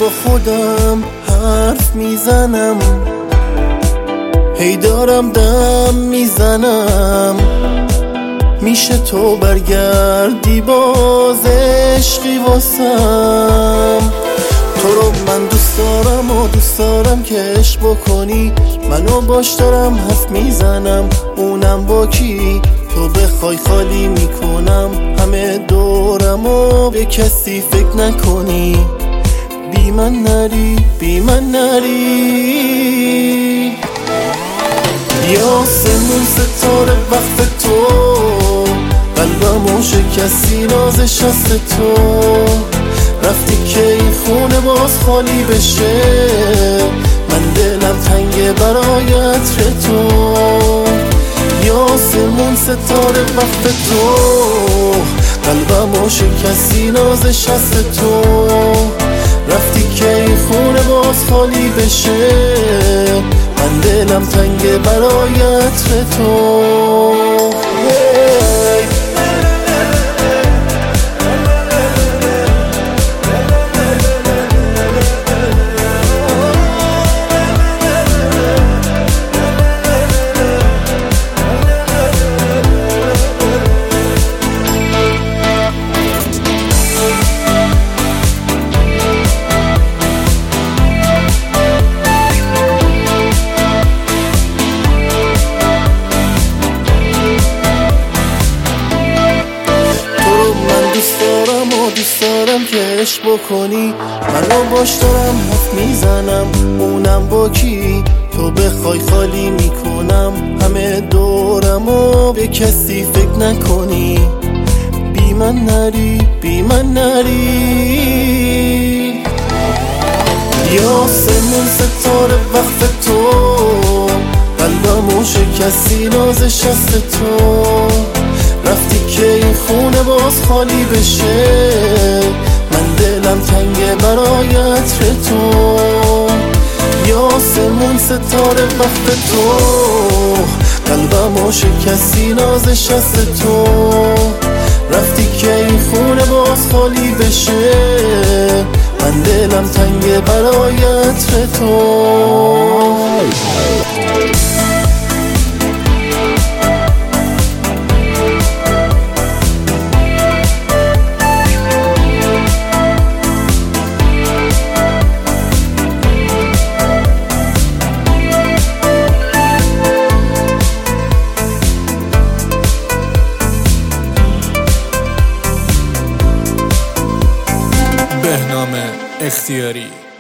با خودم حرف میزنم، هی دارم دم میزنم. میشه تو برگردی باز عشقی واسم. تو رو من دوست دارم و دوست دارم که عشق بکنی. منو باش دارم حرف میزنم، اونم با کی؟ تو بخوای خالی میکنم همه دورم و به کسی فکر نکنی. بی من نری، بی من نری. یا سمون ستاره وقت تو، قلبمو شکستی نازش هست تو. رفتی که این خونه باز خالی بشه، من دلم تنگه برای عطر تو. یا سمون ستاره وقت تو، قلبمو شکستی نازش هست تو. رفتی که این خونه باز خالی بشه، من دلم تنگه برای عطر تو. دوست دارم که عشق بکنی. منو باش دارم حرف میزنم، اونم با کی؟ تو بخوای خالی میکنم همه دورم و به کسی فکر نکنی. بی من نری، بی من نری. یا سمون ستاره وقت تو، قلبمو شکستی نازش هست تو. رفتی که این خونه باز خالی بشه، من دلم تنگه برای عطر تو. یا سمون ستاره وقت تو، قلبمو شکستی نازش هست تو. رفتی که این خونه باز خالی بشه، من دلم تنگه برای عطر تو. بهنام اختیاری.